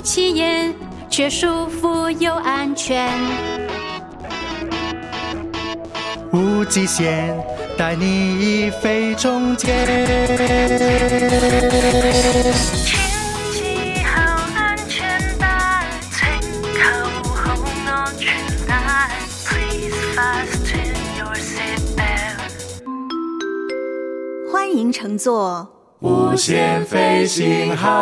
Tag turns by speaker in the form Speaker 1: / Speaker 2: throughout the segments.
Speaker 1: 起眼，却舒服又安全。
Speaker 2: 无极限，带你飞中间。
Speaker 3: 请系好安全带，请扣好安全帶 Please fasten your seatbelt。
Speaker 4: 欢迎乘坐
Speaker 2: 无限飞行号，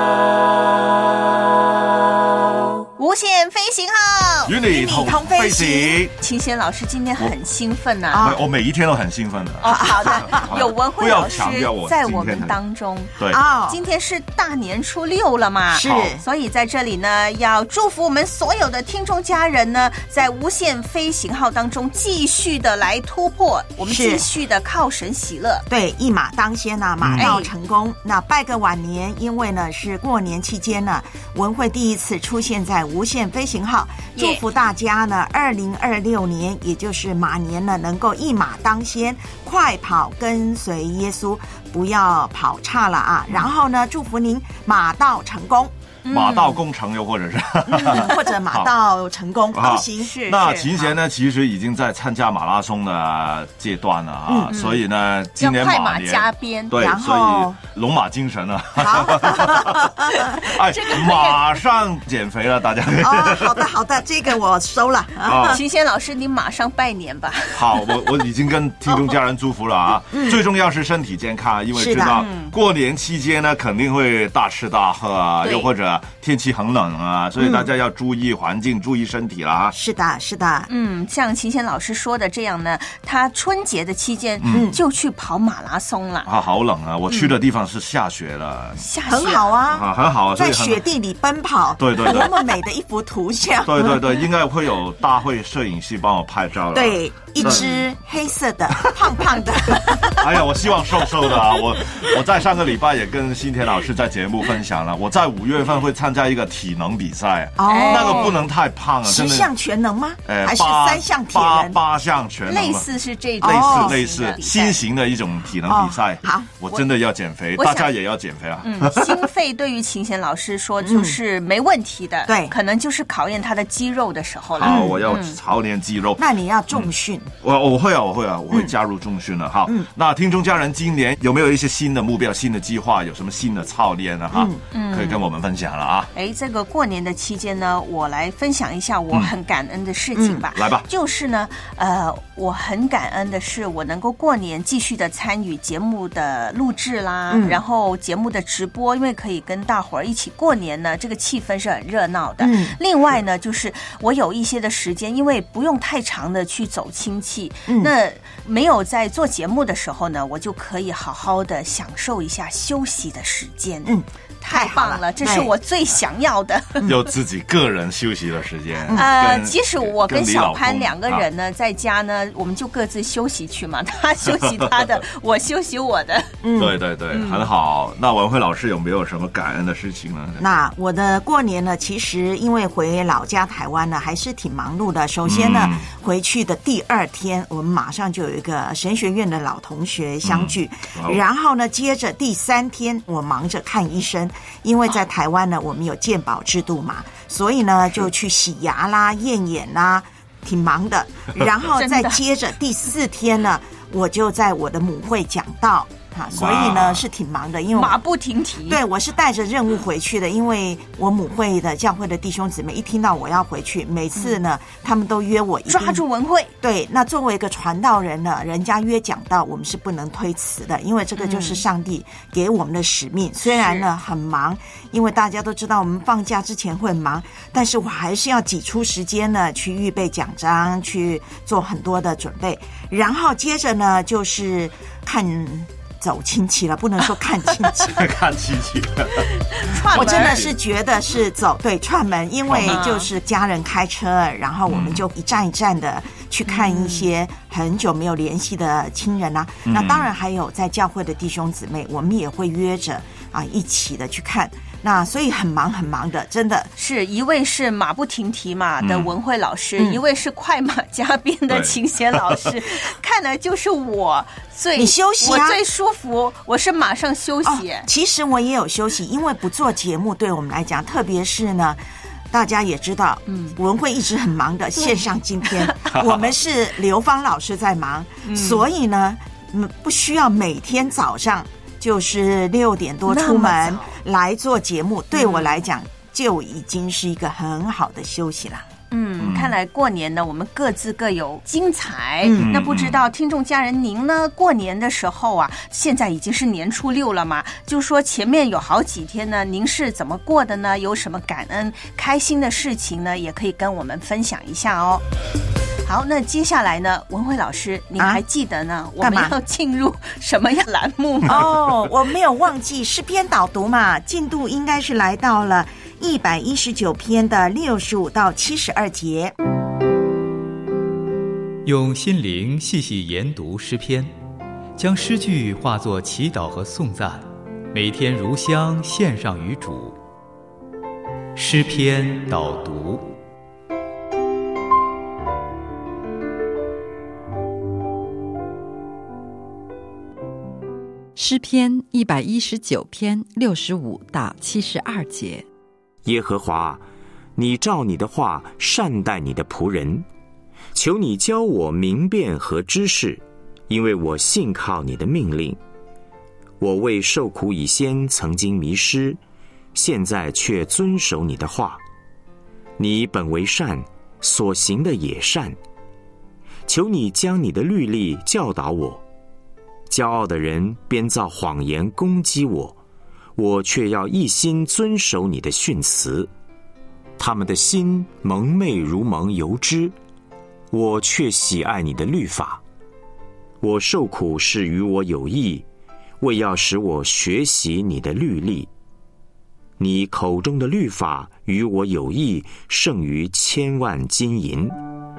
Speaker 4: 无限飞行号，
Speaker 5: 与你同飞行。
Speaker 4: 清贤老师今天很兴奋啊！
Speaker 5: 我每一天都很兴奋的。
Speaker 4: 哦，好的，有文慧老师在我们当中。
Speaker 5: 对，
Speaker 4: 今天是大年初6了嘛，
Speaker 6: 是，
Speaker 4: 所以在这里呢，要祝福我们所有的听众家人呢，在无限飞行号当中继续的来突破，我们继续的靠神喜乐。
Speaker 6: 对，一马当先啊，马到成功。那拜个晚年，因为呢是过年期间呢，文慧第一次出现在无限飞行号，祝福大家呢，2026年，也就是马年呢，能够一马当先，快跑跟随耶稣，不要跑差了啊！然后呢，祝福您马到成功。
Speaker 5: 马到功成，又或者是
Speaker 6: 或者马到成功都行。
Speaker 4: 是。
Speaker 5: 那秦贤呢，其实已经在参加马拉松的阶段了啊，所以呢，今年
Speaker 4: 要快马加鞭，
Speaker 5: 对，
Speaker 6: 然后
Speaker 5: 所以龙马精神啊。
Speaker 6: 好，
Speaker 5: 哎，马上减肥了，大家。
Speaker 6: 好的，这个我收了。
Speaker 4: 秦贤老师，你马上拜年吧。
Speaker 5: 好，我已经跟听众家人祝福了啊。最重要是身体健康，因为知道过年期间呢，肯定会大吃大喝啊，又或者天气很冷啊，所以大家要注意环境，注意身体啦。
Speaker 6: 是的，是的。
Speaker 4: 像秦贤老师说的这样呢，他春节的期间就去跑马拉松了。
Speaker 5: 好冷啊！我去的地方是下雪了，
Speaker 4: 下雪
Speaker 6: 很好啊，
Speaker 5: 很好，
Speaker 6: 在雪地里奔跑，
Speaker 5: 对，
Speaker 6: 多么美的一幅图像。
Speaker 5: 对，应该会有大会摄影师帮我拍照了。
Speaker 6: 对，一只黑色的胖胖的。
Speaker 5: 哎呀，我希望瘦瘦的啊！我在上个礼拜也跟新田老师在节目分享了，我在5月份会参加一个体能比赛，那个不能太胖了，真的。
Speaker 6: 10项全能吗？还是3项铁人
Speaker 5: ？8项全能，
Speaker 4: 类似是这种
Speaker 5: 类似新型的一种体能比赛。
Speaker 6: 好，
Speaker 5: 我真的要减肥，大家也要减肥啊。
Speaker 4: 心肺对于秦贤老师说就是没问题的，
Speaker 6: 对，
Speaker 4: 可能就是考验他的肌肉的时候了。
Speaker 5: 好，我要操练肌肉。
Speaker 6: 那你要重训。
Speaker 5: 我会加入重训了。好，那听众家人今年有没有一些新的目标、新的计划？有什么新的操练呢？哈，可以跟我们分享了啊。
Speaker 4: 这个过年的期间呢，我来分享一下我很感恩的事情吧。
Speaker 5: 来吧，
Speaker 4: 就是呢，我很感恩的是，我能够过年继续的参与节目的录制啦，然后节目的直播，因为可以跟大伙儿一起过年呢，这个气氛是很热闹的。另外呢，就是我有一些的时间，因为不用太长的去走亲戚，那没有在做节目的时候呢，我就可以好好的享受一下休息的时间。太棒了，这是我最想要的。
Speaker 5: 有自己个人休息的时间。
Speaker 4: 即使我跟小潘2个人呢，在家呢，我们就各自休息去嘛，他休息他的，我休息我的。
Speaker 5: 对，很好。那文慧老师有没有什么感恩的事情呢？
Speaker 6: 那我的过年呢，其实因为回老家台湾呢，还是挺忙碌的。首先呢，回去的第2天，我们马上就有一个神学院的老同学相聚，然后呢，接着第3天，我忙着看医生。因为在台湾呢，我们有健保制度嘛，所以呢就去洗牙啦、验眼啦，挺忙的。然后再接着第4天呢，我就在我的母会讲道。所以呢是挺忙的，因为
Speaker 4: 马不停蹄。
Speaker 6: 对，我是带着任务回去的，因为我母会的教会的弟兄姊妹一听到我要回去，每次呢他们都约我
Speaker 4: 抓住文会。
Speaker 6: 对，那作为一个传道人呢，人家约讲道，我们是不能推辞的，因为这个就是上帝给我们的使命。虽然呢很忙，因为大家都知道我们放假之前会忙，但是我还是要挤出时间呢去预备奖章，去做很多的准备。然后接着呢就是走亲戚了，不能说看亲戚。
Speaker 5: 看亲戚。
Speaker 6: 我真的是觉得是串门，因为就是家人开车，然后我们就一站一站的去看一些很久没有联系的亲人啊。那当然还有在教会的弟兄姊妹，我们也会约着一起的去看。 那所以很忙的，真的
Speaker 4: 是一位是马不停蹄嘛的文慧老师，一位是快马加鞭的琴弦老师，看来就是我
Speaker 6: 你休息
Speaker 4: 我最舒服，我是马上休息。
Speaker 6: 其实我也有休息，因为不做节目对我们来讲，特别是呢，大家也知道，文慧一直很忙的，线上今天我们是刘芳老师在忙，所以呢，不需要每天早上就是6点多出门来做节目，对我来讲就已经是一个很好的休息了。
Speaker 4: 看来过年呢，我们各自各有精彩。那不知道听众家人您呢，过年的时候啊，现在已经是年初6了嘛，就说前面有好几天呢，您是怎么过的呢？有什么感恩开心的事情呢？也可以跟我们分享一下哦。好，那接下来呢，文慧老师，您还记得呢？我们要进入什么样栏目吗？
Speaker 6: 我没有忘记诗篇导读嘛，进度应该是来到了119篇的65到72节。
Speaker 7: 用心灵细细研读诗篇，将诗句化作祈祷和颂赞，每天如香献上于主。诗篇导读。
Speaker 8: 诗篇119篇65到72节。
Speaker 9: 耶和华，你照你的话善待你的仆人，求你教我明辨和知识，因为我信靠你的命令。我为受苦以先曾经迷失，现在却遵守你的话。你本为善，所行的也善。求你将你的律例教导我。骄傲的人编造谎言攻击我，我却要一心遵守你的训词。他们的心蒙昧如蒙油脂，我却喜爱你的律法。我受苦是与我有益，为要使我学习你的律例。你口中的律法与我有益，胜于千万金银。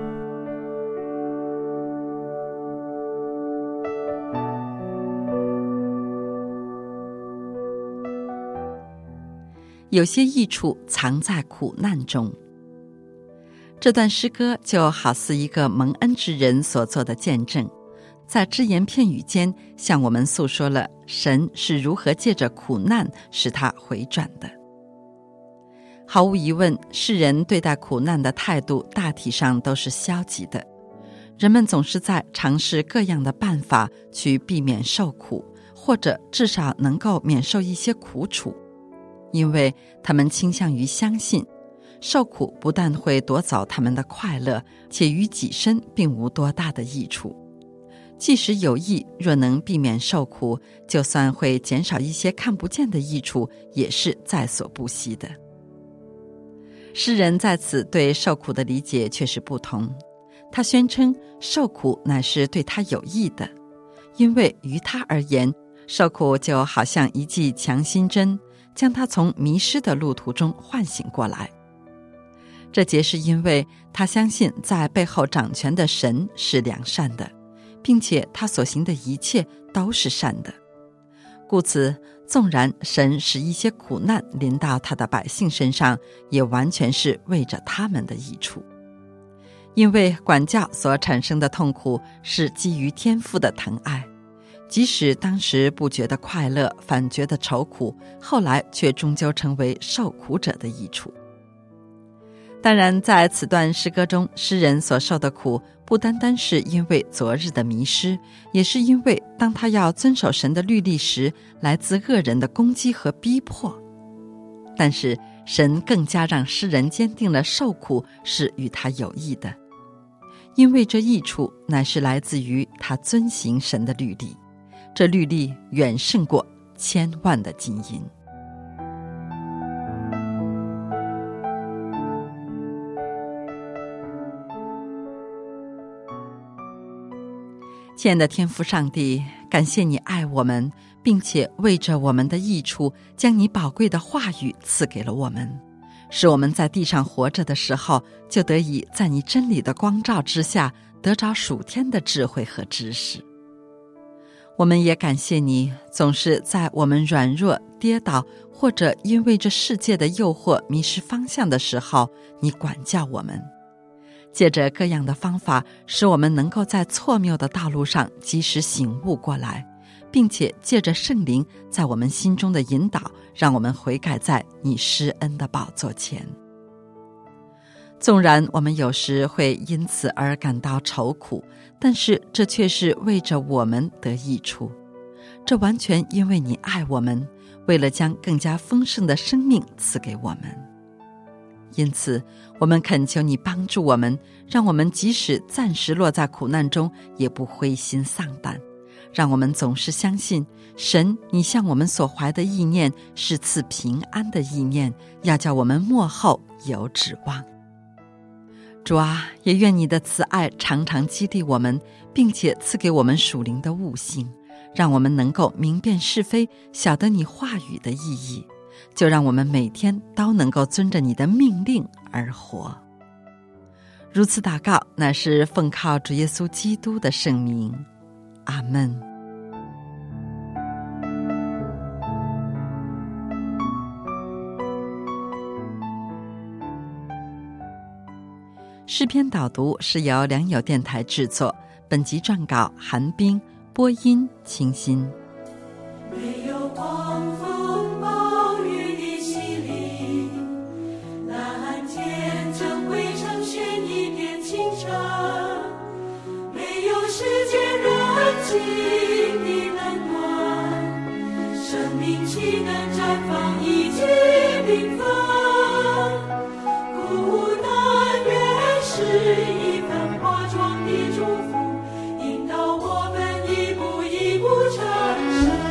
Speaker 8: 有些益处藏在苦难中。这段诗歌就好似一个蒙恩之人所做的见证，在只言片语间向我们诉说了神是如何借着苦难使他回转的。毫无疑问，世人对待苦难的态度大体上都是消极的，人们总是在尝试各样的办法去避免受苦，或者至少能够免受一些苦楚，因为他们倾向于相信受苦不但会夺走他们的快乐，且于己身并无多大的益处。即使有益，若能避免受苦，就算会减少一些看不见的益处，也是在所不惜的。诗人在此对受苦的理解却是不同，他宣称受苦乃是对他有益的，因为于他而言，受苦就好像一剂强心针，将他从迷失的路途中唤醒过来。这节是因为他相信在背后掌权的神是良善的，并且他所行的一切都是善的，故此纵然神使一些苦难临到他的百姓身上，也完全是为着他们的益处。因为管教所产生的痛苦是基于天父的疼爱，即使当时不觉得快乐，反觉得愁苦，后来却终究成为受苦者的益处。当然，在此段诗歌中，诗人所受的苦不单单是因为昨日的迷失，也是因为当他要遵守神的律例时，来自恶人的攻击和逼迫。但是神更加让诗人坚定了受苦是与他有益的，因为这益处乃是来自于他遵行神的律例，这律例远胜过千万的金银。亲爱的天父上帝，感谢你爱我们，并且为着我们的益处，将你宝贵的话语赐给了我们，使我们在地上活着的时候，就得以在你真理的光照之下，得着属天的智慧和知识。 我们也感谢你，总是在我们软弱、跌倒，或者因为这世界的诱惑迷失方向的时候，你管教我们，借着各样的方法，使我们能够在错谬的道路上及时醒悟过来，并且借着圣灵在我们心中的引导，让我们悔改在你施恩的宝座前。纵然我们有时会因此而感到愁苦，但是这却是为着我们得益处。这完全因为你爱我们，为了将更加丰盛的生命赐给我们。因此，我们恳求你帮助我们，让我们即使暂时落在苦难中，也不灰心丧胆。让我们总是相信，神，你向我们所怀的意念是赐平安的意念，要叫我们末后有指望。主啊，也愿你的慈爱常常激励我们，并且赐给我们属灵的悟性，让我们能够明辨是非，晓得你话语的意义。就让我们每天都能够遵着你的命令而活。如此祷告，乃是奉靠主耶稣基督的圣名。阿们。诗篇导读是由良友电台制作，本集撰稿韩冰，播音清新。
Speaker 10: 没有狂风暴雨的洗礼，蓝天正汇成轩一片清澈，没有世界人情的冷暖，生命岂能绽放一季缤纷？孤单原是一份化妆的祝福，引导我们一步一步成圣。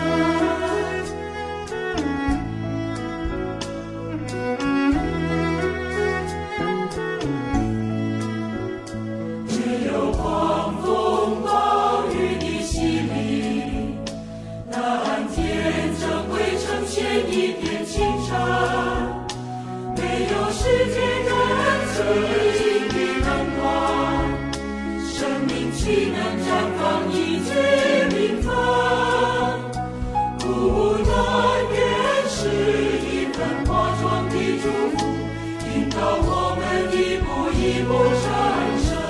Speaker 10: 没有狂风暴雨的洗礼，蓝天正汇成现一片清澈，没有世界人情的冷暖，生命岂能绽放一季缤纷？孤单原是一份化妆的祝福，引导我们一步一步成圣。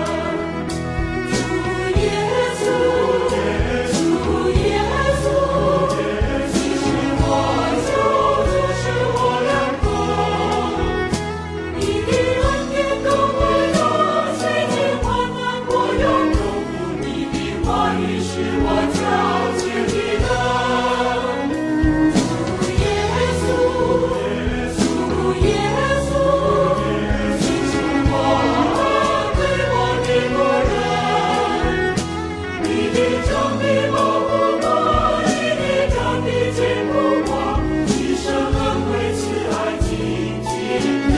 Speaker 10: 主耶稣，主耶稣，你是我救主，是我良朋。你的恩典够我用，随经患难过永永，你的话语是我脚前的灯。主耶稣，主耶稣，你是我对我的牧人。你的正义保护我，你的正义坚固我，一生恩惠慈爱紧紧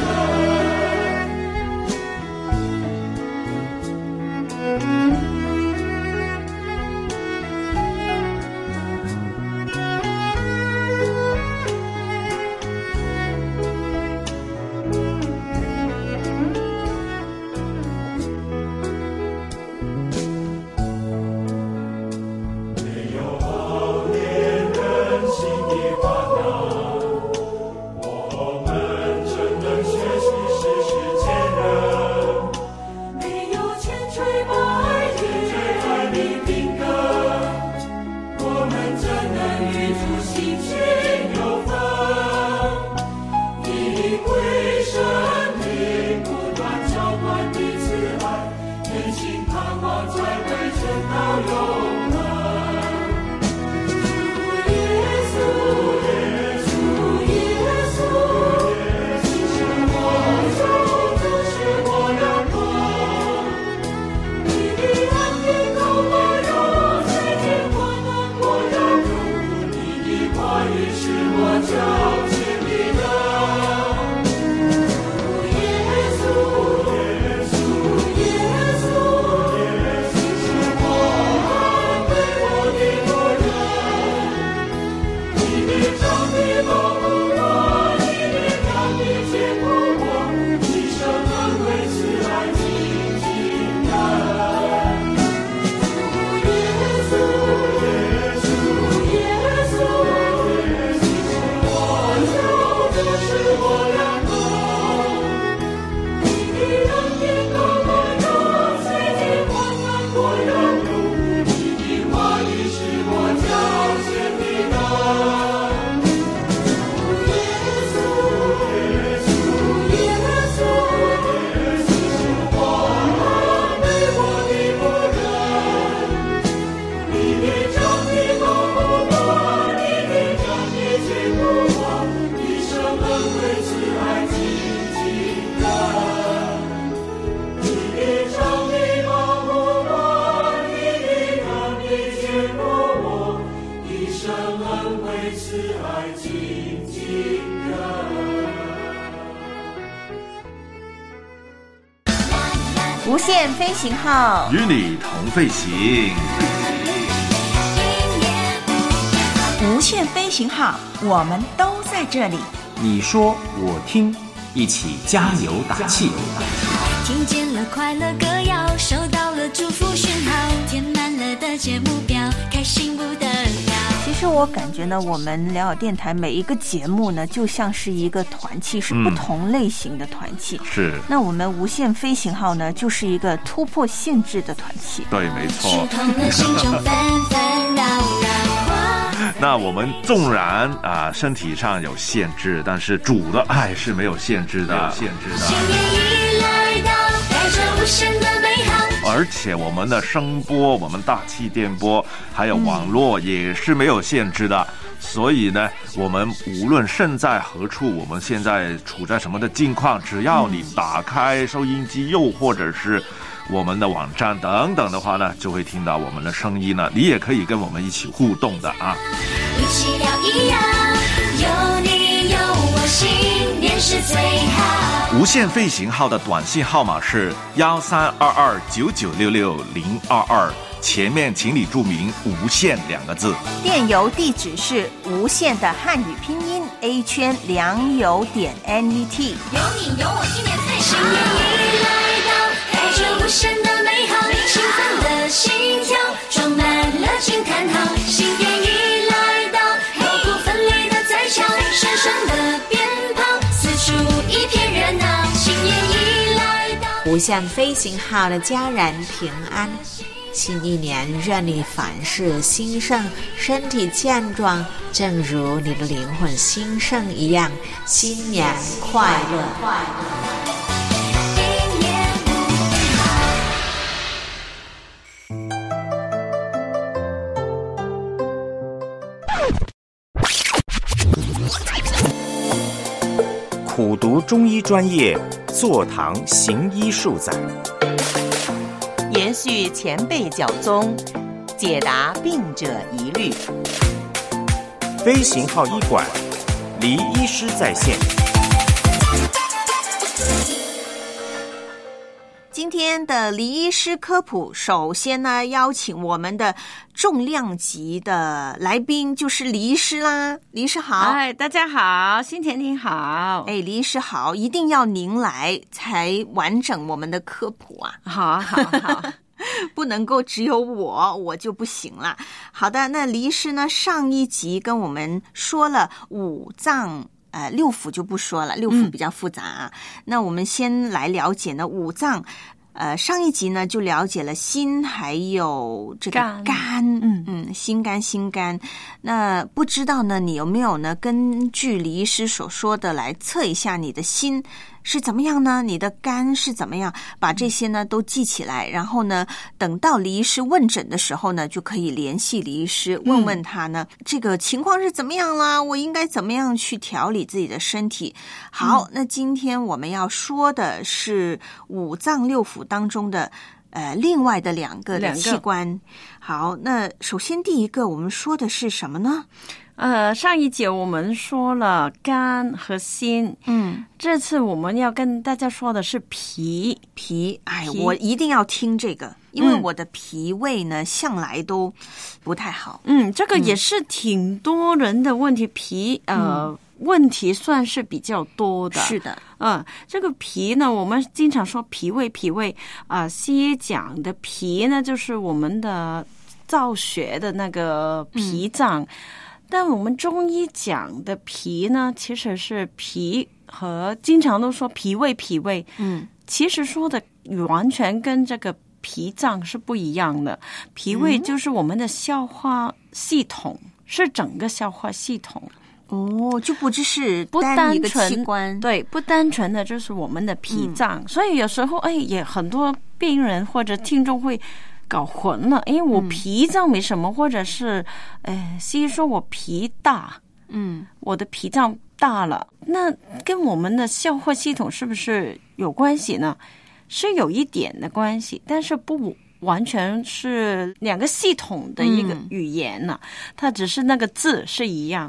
Speaker 10: 没有好恋人心的烦恼，我们怎能学习世事谦忍？没有千锤百炼的品格，我们怎能与主心情有分？以归神灵不断浇灌的慈爱，内心盼望在归真到永恒。主耶稣，主耶稣，你是我救主，是我良朋。你的恩典够我用，随经患难过永永，你的话语是我脚前的灯。主耶稣，主耶稣，你是我
Speaker 4: 无限飞行号
Speaker 5: 与你同飞行。
Speaker 6: 无限飞行号，我们都在这里。
Speaker 9: 你说我听，一起加油打气。
Speaker 1: 听见了快乐歌谣，收到了祝福讯号，填满了的节目表，开心不得了。
Speaker 4: 其实我感觉呢，我们辽友电台每一个节目呢，就像是一个团契，是不同类型的团契。
Speaker 5: 是。
Speaker 4: 那我们无限飞行号呢，就是一个突破限制的团契。
Speaker 5: 对，没错。
Speaker 1: 时空的心中纷纷扰扰。
Speaker 5: 那我们纵然身体上有限制，但是主的爱是没有限制的。
Speaker 1: 新年已来到，带着无限的美好。
Speaker 5: 而且我们的声波，我们大气电波，还有网络也是没有限制的。所以呢，我们无论身在何处，我们现在处在什么的境况，只要你打开收音机，又或者是我们的网站等等的话呢，就会听到我们的声音呢。你也可以跟我们一起互动的啊！
Speaker 1: 一起聊一聊，有你有我，新年是最好。
Speaker 5: 无限飞行号的短信号码是132299660222，前面请你注明“无限”两个字。
Speaker 4: 电邮地址是无限的汉语拼音 A 圈良友.net。
Speaker 1: 有你有我，新年最好。新年已来到，带着无限的美好，兴奋的心跳装满了惊叹号。新年已来到，锣鼓奋力的在敲，闪闪的鞭炮，四处一片热闹。新年已来到，
Speaker 11: 无限飞行号的家人平安。新一年愿你凡事兴盛，身体健壮，正如你的灵魂兴盛一样。新年快乐！
Speaker 9: 苦读中医专业，坐堂行医数载，
Speaker 12: 延续前辈教宗，解答病者疑虑。
Speaker 9: 飞行号医馆，黎医师在线。
Speaker 4: 今天的黎医师科普，首先呢，邀请我们的重量级的来宾，就是黎医师啦。黎医师好。
Speaker 13: 哎，大家好，新田您好。
Speaker 4: 哎，黎医师好，一定要您来才完整我们的科普啊。
Speaker 13: 好。
Speaker 4: 不能够只有我就不行了。好的，那黎医师呢，上一集跟我们说了五脏。六腑就不说了，六腑比较复杂啊。那我们先来了解呢五脏。上一集呢就了解了心还有这个肝，心肝。那不知道呢，你有没有呢根据黎医师所说的来测一下你的心是怎么样呢？你的肝是怎么样？把这些呢都记起来，然后呢，等到黎医师问诊的时候呢，就可以联系黎医师，问问他呢，这个情况是怎么样啦？我应该怎么样去调理自己的身体？好，那今天我们要说的是五脏六腑当中的另外的两个器官。好，那首先第一个我们说的是什么呢？
Speaker 13: 上一节我们说了肝和心，这次我们要跟大家说的是脾。
Speaker 4: 哎，我一定要听这个，因为我的脾胃呢向来都不太好。
Speaker 13: 这个也是挺多人的问题，脾问题算是比较多的。
Speaker 4: 是的，
Speaker 13: 这个脾呢，我们经常说脾胃西医讲的脾呢，就是我们的造血的那个脾脏。但我们中医讲的脾呢，其实是脾和经常都说脾胃，其实说的完全跟这个脾脏是不一样的。脾胃就是我们的消化系统，是整个消化系统。
Speaker 4: 就不只是单一个器官，
Speaker 13: 对，不单纯的就是我们的脾脏。所以有时候也很多病人或者听众会搞混了，因为我脾脏没什么，或者是西医说我脾大，我的脾脏大了，那跟我们的消化系统是不是有关系呢？是有一点的关系，但是不完全是两个系统的一个语言呢，它只是那个字是一样。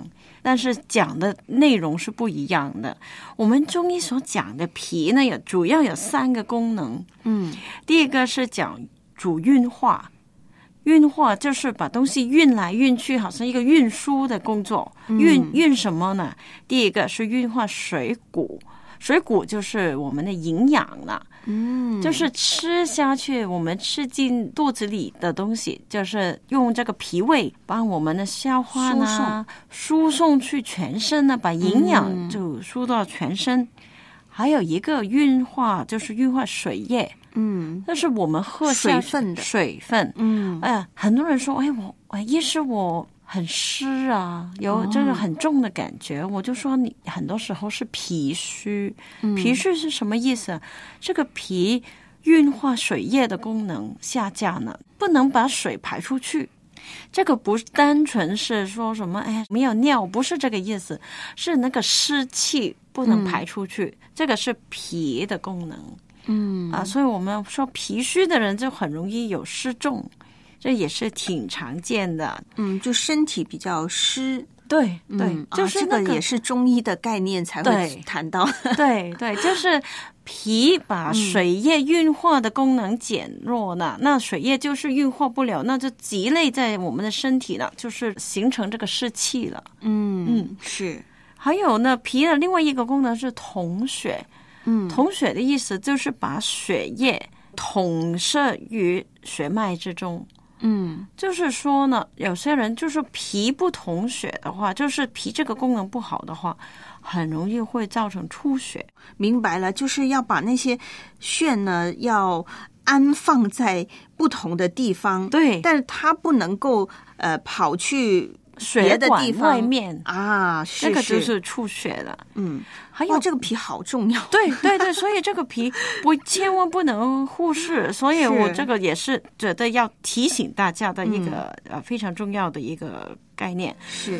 Speaker 13: 但是讲的内容是不一样的。我们中医所讲的脾呢，主要有3个功能。第一个是讲主运化，运化就是把东西运来运去，好像一个运输的工作。运什么呢？第一个是运化水谷，水谷就是我们的营养了。就是吃下去，我们吃进肚子里的东西，就是用这个脾胃帮我们的消化呢，输送去全身呢，把营养就输到全身。还有一个运化，就是运化水液。那是我们喝下水分。很多人说，医师我很湿啊，有这个很重的感觉。我就说你很多时候是脾虚。脾虚是什么意思？这个脾运化水液的功能下降了，不能把水排出去。这个不单纯是说什么没有尿，不是这个意思，是那个湿气不能排出去。这个是脾的功能。所以我们说脾虚的人就很容易有湿重，这也是挺常见的。
Speaker 4: 就身体比较湿。
Speaker 13: 对，就是
Speaker 4: 这个也是中医的概念才会谈到。
Speaker 13: 对，就是脾把水液运化的功能减弱了，那水液就是运化不了，那就积累在我们的身体了，就是形成这个湿气了。
Speaker 4: 是。
Speaker 13: 还有呢，脾的另外一个功能是统血。统血的意思就是把血液统摄于血脉之中。就是说呢，有些人就是脾不统血的话，就是脾这个功能不好的话，很容易会造成出血。
Speaker 4: 明白了，就是要把那些血呢要安放在不同的地方。
Speaker 13: 对，
Speaker 4: 但是它不能够跑去
Speaker 13: 血管外面
Speaker 4: 是
Speaker 13: 这个就是出血了。还有
Speaker 4: 这个脾好重要。
Speaker 13: 对，所以这个脾千万不能忽视。所以我这个也是觉得要提醒大家的一个非常重要的一个概念。
Speaker 4: 是。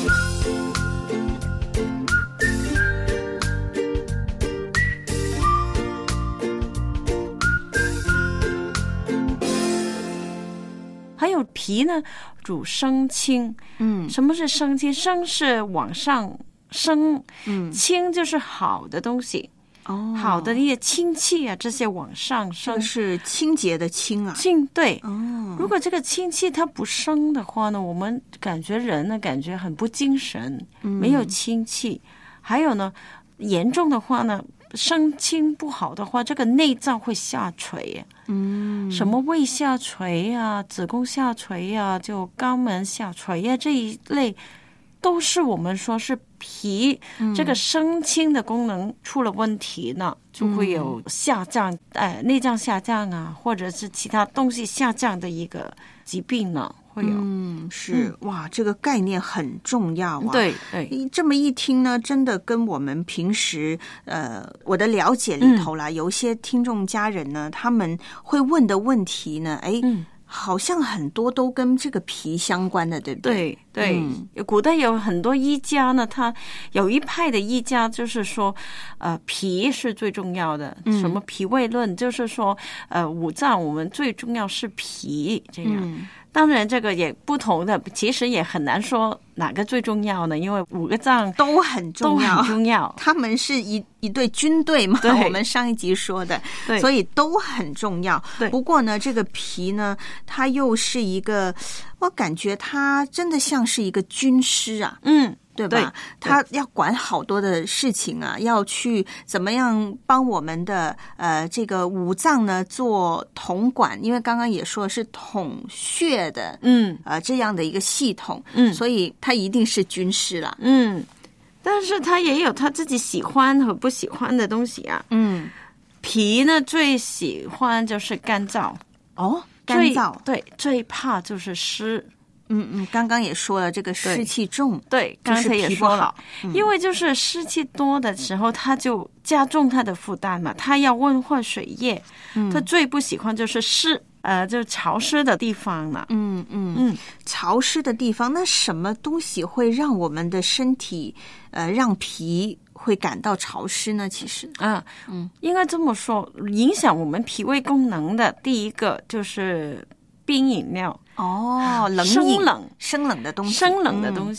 Speaker 13: 还有脾呢，主升清。什么是升清？升是往上升，清就是好的东西。好的一些清气啊，这些往上升，
Speaker 4: 这是清洁的清啊。
Speaker 13: 对。如果这个清气它不升的话呢，我们感觉人呢感觉很不精神，没有清气。还有呢，严重的话呢，升清不好的话，这个内脏会下垂。什么胃下垂啊，子宫下垂啊，就肛门下垂啊，这一类都是我们说是脾这个升清的功能出了问题呢，就会有下降，内脏下降啊，或者是其他东西下降的一个疾病呢。会有。
Speaker 4: 是哇，这个概念很重要啊。
Speaker 13: 对，
Speaker 4: 这么一听呢，真的跟我们平时我的了解里头啦，有一些听众家人呢，他们会问的问题呢，好像很多都跟这个脾相关的，对不对？
Speaker 13: 对，古代有很多医家呢，他有一派的医家就是说，脾是最重要的，什么脾胃论，就是说，五脏我们最重要是脾这样。当然，这个也不同的，其实也很难说哪个最重要呢，因为5个脏
Speaker 4: 都很重
Speaker 13: 要，
Speaker 4: 他们是一队军队嘛，我们上一集说的，所以都很重要。不过呢，这个脾呢，它又是一个，我感觉它真的像是一个军师啊。对吧？他要管好多的事情啊，要去怎么样帮我们的这个五脏呢做统管，因为刚刚也说是统血的，这样的一个系统，所以他一定是军师啦。
Speaker 13: 但是他也有他自己喜欢和不喜欢的东西啊。脾呢最喜欢就是干燥。
Speaker 4: 干燥，
Speaker 13: 对，最怕就是湿。
Speaker 4: 刚刚也说了，这个湿气重，
Speaker 13: 对，刚才也说了，因为就是湿气多的时候，它就加重它的负担嘛，它要温化水液，它最不喜欢就是湿，就潮湿的地方了。
Speaker 4: 潮湿的地方，那什么东西会让我们的身体，让脾会感到潮湿呢？其实
Speaker 13: 应该这么说，影响我们脾胃功能的第一个就是冰饮料。
Speaker 4: 生冷的东西，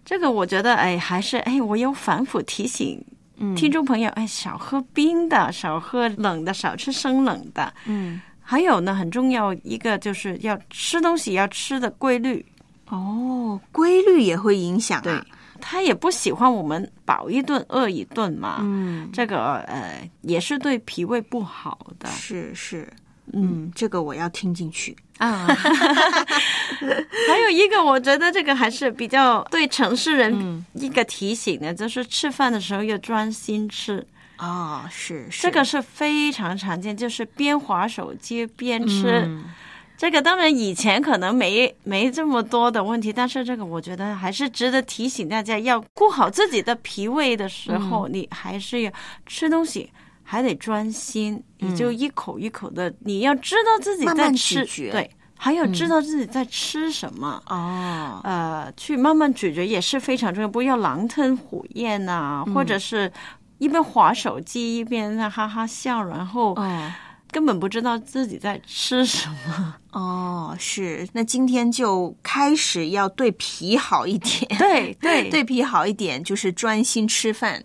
Speaker 13: 这个我觉得还是我有反复提醒听众朋友，少喝冰的，少喝冷的，少吃生冷的。还有呢，很重要一个就是要吃东西要吃的规律。
Speaker 4: 规律也会影响啊。
Speaker 13: 对，他也不喜欢我们饱一顿饿一顿嘛。这个也是对脾胃不好的。
Speaker 4: 是。这个我要听进去
Speaker 13: 啊。还有一个，我觉得这个还是比较对城市人一个提醒的，就是吃饭的时候要专心吃。
Speaker 4: 是
Speaker 13: 这个是非常常见，就是边滑手机边吃。这个当然以前可能没这么多的问题，但是这个我觉得还是值得提醒大家，要顾好自己的脾胃的时候，你还是要吃东西还得专心，你就一口一口的，你要知道自己在吃，
Speaker 4: 慢慢咀嚼。
Speaker 13: 对，还有知道自己在吃什么。去慢慢咀嚼也是非常重要，不要狼吞虎咽啊，或者是一边滑手机一边哈哈笑，然后根本不知道自己在吃什么。
Speaker 4: 是。那今天就开始要对脾好一点。
Speaker 13: 对，
Speaker 4: 对脾好一点，就是专心吃饭。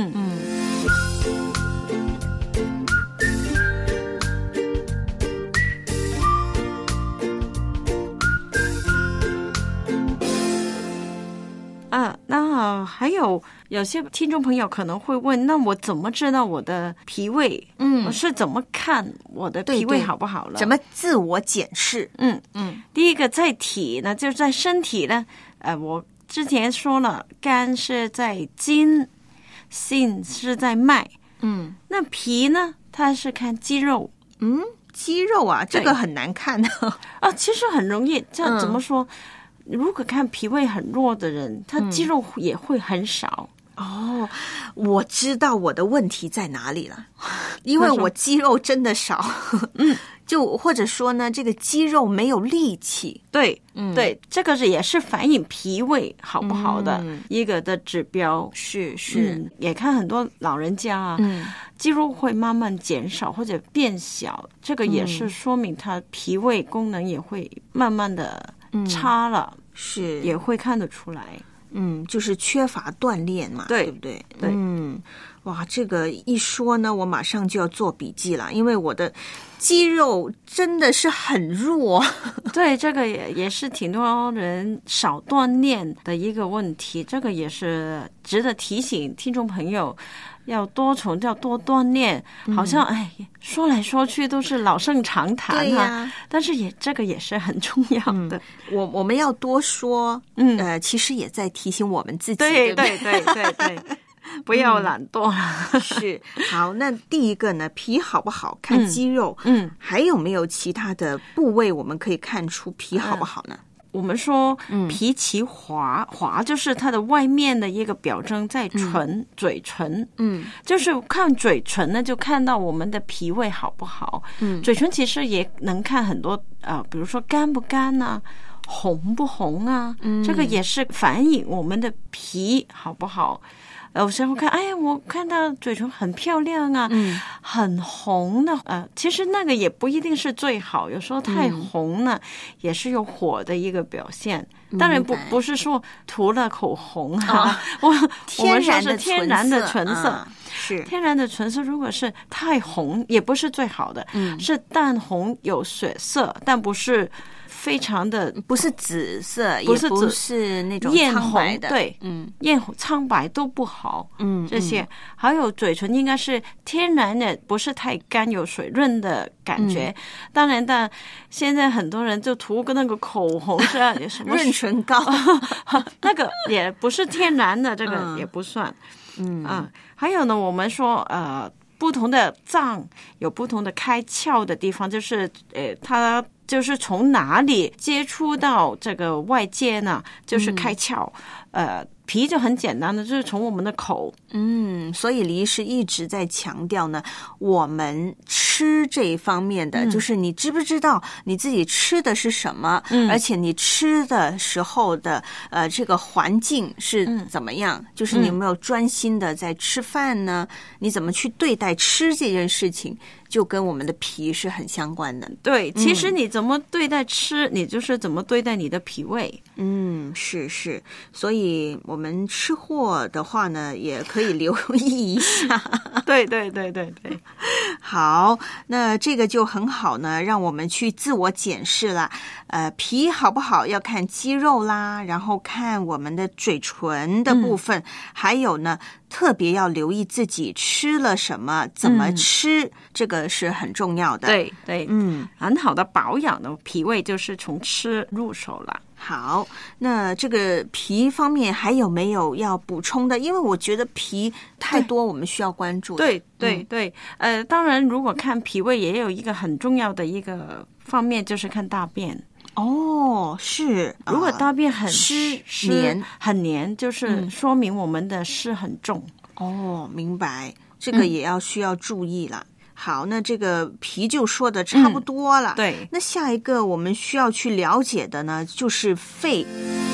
Speaker 13: 那还有些听众朋友可能会问，那我怎么知道我的脾胃？我是怎么看我的脾胃好不好了？
Speaker 4: 怎么自我检视？
Speaker 13: 第一个在体呢，就是在身体呢。我之前说了，肝是在筋，心是在脉。那脾呢，它是看肌肉。
Speaker 4: 肌肉啊，这个很难看
Speaker 13: 其实很容易。这样怎么说？如果看脾胃很弱的人，他肌肉也会很少。
Speaker 4: 我知道我的问题在哪里了，因为我肌肉真的少。就或者说呢，这个肌肉没有力气。
Speaker 13: 对，这个也是反映脾胃好不好的一个的指标。
Speaker 4: 是。
Speaker 13: 也看很多老人家啊，肌肉会慢慢减少或者变小，这个也是说明他脾胃功能也会慢慢的差了。
Speaker 4: 是，
Speaker 13: 也会看得出来。
Speaker 4: 就是缺乏锻炼嘛，对不对？对。哇，这个一说呢，我马上就要做笔记了，因为我的肌肉真的是很弱。
Speaker 13: 对，这个也是挺多人少锻炼的一个问题，这个也是值得提醒听众朋友，要多锻炼。好像说来说去都是老生常谈但是这个也是很重要的。
Speaker 4: 我们要多说，其实也在提醒我们自己。
Speaker 13: 对，不要懒惰。
Speaker 4: 是。好，那第一个呢，脾好不好看肌肉。还有没有其他的部位我们可以看出脾好不好呢？
Speaker 13: 我们说脾其滑，就是它的外面的一个表征在嘴唇。就是看嘴唇呢，就看到我们的脾胃好不好。嘴唇其实也能看很多比如说干不干啊，红不红啊，这个也是反映我们的脾好不好。有时候看，我看到嘴唇很漂亮啊，很红的，其实那个也不一定是最好，有时候太红呢，也是有火的一个表现。当然不是说涂了口红我们说是天然的唇色。
Speaker 4: 是
Speaker 13: 天然的唇色，如果是太红，也不是最好的，是淡红有血色，但不是非常的，
Speaker 4: 不是紫色，
Speaker 13: 不是
Speaker 4: 也不是那种
Speaker 13: 艳
Speaker 4: 苍白的。
Speaker 13: 红，对，艳红苍白都不好。这些还有嘴唇应该是天然的，不是太干有水润的感觉。当然但现在很多人就涂个那个口红是什么
Speaker 4: 润唇膏
Speaker 13: 那个也不是天然的，这个也不算。还有呢，我们说不同的脏有不同的开窍的地方，就是它就是从哪里接触到这个外界呢，就是开窍。脾就很简单的，就是从我们的口。
Speaker 4: 所以李医师一直在强调呢，我们吃这一方面的，就是你知不知道你自己吃的是什么，而且你吃的时候的这个环境是怎么样，就是你有没有专心的在吃饭呢？你怎么去对待吃这件事情， 就跟我们的脾是很相关的。
Speaker 13: 对，其实你怎么对待吃，你就是怎么对待你的脾胃。
Speaker 6: 是，所以我们吃货的话呢，也可以留意一下。
Speaker 13: 对。
Speaker 6: 好，那这个就很好呢，让我们去自我检视了。脾好不好要看肌肉啦，然后看我们的嘴唇的部分，还有呢，特别要留意自己吃了什么，怎么吃，这个是很重要的。
Speaker 13: 对，很好的保养的脾胃就是从吃入手了。
Speaker 6: 好，那这个脾方面还有没有要补充的？因为我觉得脾太多，我们需要关注的。
Speaker 13: 对，当然，如果看脾胃，也有一个很重要的一个方面，就是看大便。
Speaker 6: 是，
Speaker 13: 如果大便很
Speaker 6: 湿
Speaker 13: 很黏，就是说明我们的湿很重。
Speaker 6: 明白，这个也需要注意了。好，那这个脾就说的差不多了。
Speaker 13: 对，
Speaker 6: 那下一个我们需要去了解的呢，就是肺。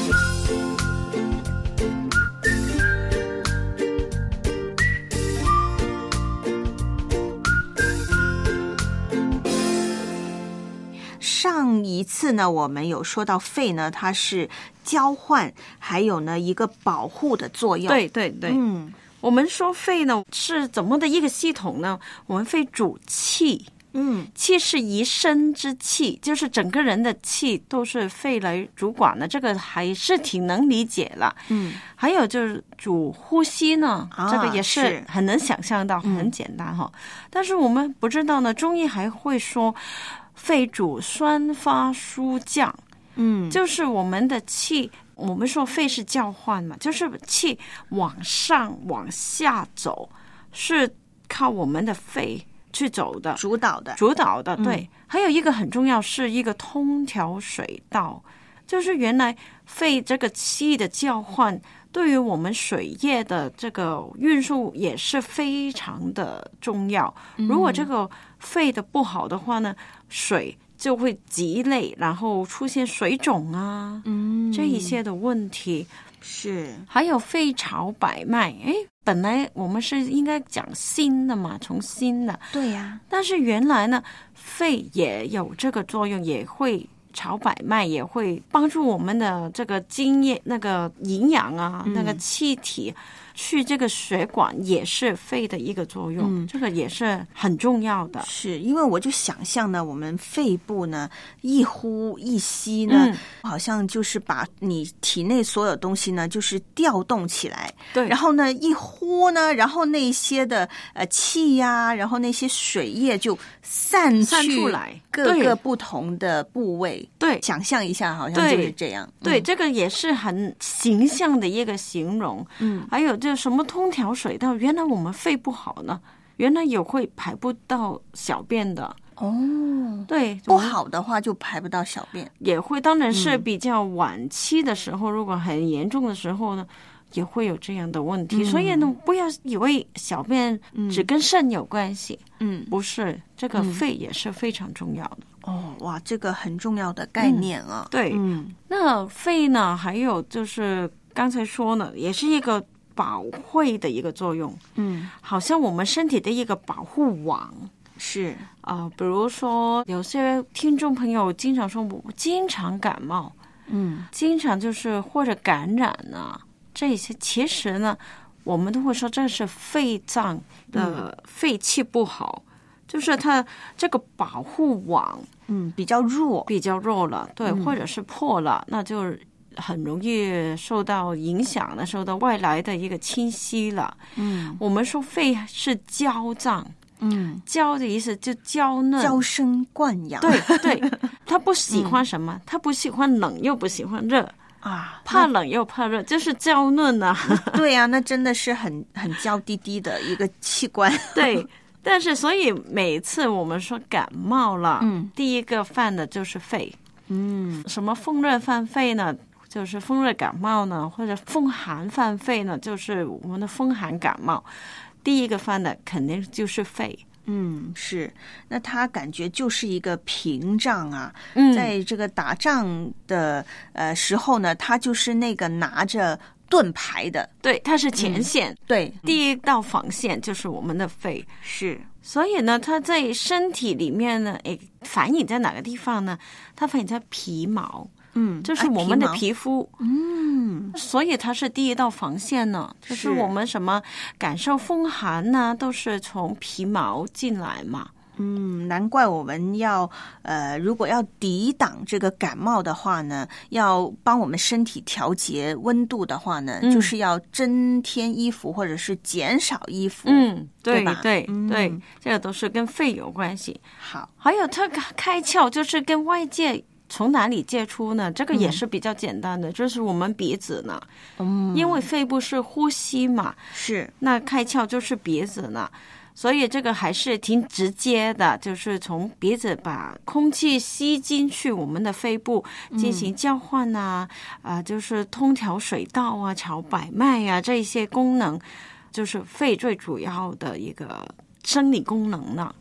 Speaker 6: 上一次呢，我们有说到肺呢，它是交换，还有呢一个保护的作用。
Speaker 13: 对，我们说肺呢是怎么的一个系统呢？我们肺主气，气是一身之气，就是整个人的气都是肺来主管的，这个还是挺能理解了。还有就是主呼吸呢，这个也是很能想象到，很简单哈。但是我们不知道呢，中医还会说肺主宣发输降，就是我们的气。我们说肺是交换嘛，就是气往上往下走，是靠我们的肺去走的，
Speaker 6: 主导的。
Speaker 13: 对，还有一个很重要，是一个通调水道，就是原来肺这个气的交换，对于我们水液的这个运输也是非常的重要。如果这个肺的不好的话呢，水就会积累，然后出现水肿啊，这一些的问题。
Speaker 6: 是，
Speaker 13: 还有肺朝百脉，本来我们是应该讲心的嘛，从心的。
Speaker 6: 对呀。
Speaker 13: 但是原来呢，肺也有这个作用，也会朝百脉，也会帮助我们的这个津液、那个营养啊，那个气体去这个血管，也是肺的一个作用，这个也是很重要的。
Speaker 6: 是，因为我就想象呢，我们肺部呢一呼一吸呢，好像就是把你体内所有东西呢就是调动起来。
Speaker 13: 对，
Speaker 6: 然后呢一呼呢，然后那些的气呀，然后那些水液就散
Speaker 13: 出来
Speaker 6: 各个不同的部位。
Speaker 13: 对，
Speaker 6: 想象一下，好像就是这样。
Speaker 13: 对，这个也是很形象的一个形容。还有就什么通调水道，原来我们肺不好呢，原来也会排不到小便的。对，
Speaker 6: 不好的话就排不到小便，
Speaker 13: 也会。当然是比较晚期的时候，如果很严重的时候呢，也会有这样的问题。所以呢，不要以为小便只跟肾有关系，不是，这个肺也是非常重要的。
Speaker 6: 哇，这个很重要的概念啊。
Speaker 13: 对，那肺呢，还有就是刚才说呢，也是一个保卫的一个作用。好像我们身体的一个保护网。
Speaker 6: 是
Speaker 13: 比如说有些听众朋友经常说我经常感冒，经常就是或者感染啊，这些其实呢，我们都会说这是肺脏的肺气不好，就是它这个保护网
Speaker 6: 比较弱
Speaker 13: 了，对，或者是破了，那就很容易受到影响的，受到外来的一个侵袭了。我们说肺是娇脏。娇的意思就娇嫩，
Speaker 6: 娇生惯养。
Speaker 13: 对，他不喜欢什么？他不喜欢冷，又不喜欢热啊，怕冷又怕热，就是娇嫩啊。
Speaker 6: 对啊，那真的是很娇滴滴的一个器官。
Speaker 13: 对，但是所以每次我们说感冒了，第一个犯的就是肺。什么风热犯肺呢？就是风热感冒呢，或者风寒犯肺呢，就是我们的风寒感冒。第一个犯的肯定就是肺。
Speaker 6: 是，那他感觉就是一个屏障啊。在这个打仗的时候呢，他就是那个拿着盾牌的。
Speaker 13: 对，他是前线。
Speaker 6: 对，
Speaker 13: 第一道防线就是我们的肺。
Speaker 6: 是，
Speaker 13: 所以呢，它在身体里面呢，反映在哪个地方呢？它反映在皮毛，就是我们的皮肤，所以它是第一道防线呢。就是我们什么感受风寒呢，都是从皮毛进来嘛。
Speaker 4: 难怪我们要如果要抵挡这个感冒的话呢，要帮我们身体调节温度的话呢，就是要增添衣服或者是减少衣服。
Speaker 13: 对
Speaker 4: 吧？
Speaker 13: 对，这个都是跟肺有关系。
Speaker 4: 好，
Speaker 13: 还有它开窍就是跟外界从哪里接触呢？这个也是比较简单的，就是我们鼻子呢。因为肺部是呼吸嘛，
Speaker 4: 是
Speaker 13: 那开窍就是鼻子呢。所以这个还是挺直接的，就是从鼻子把空气吸进去我们的肺部进行交换就是通调水道啊、调百脉啊，这些功能就是肺最主要的一个生理功能呢。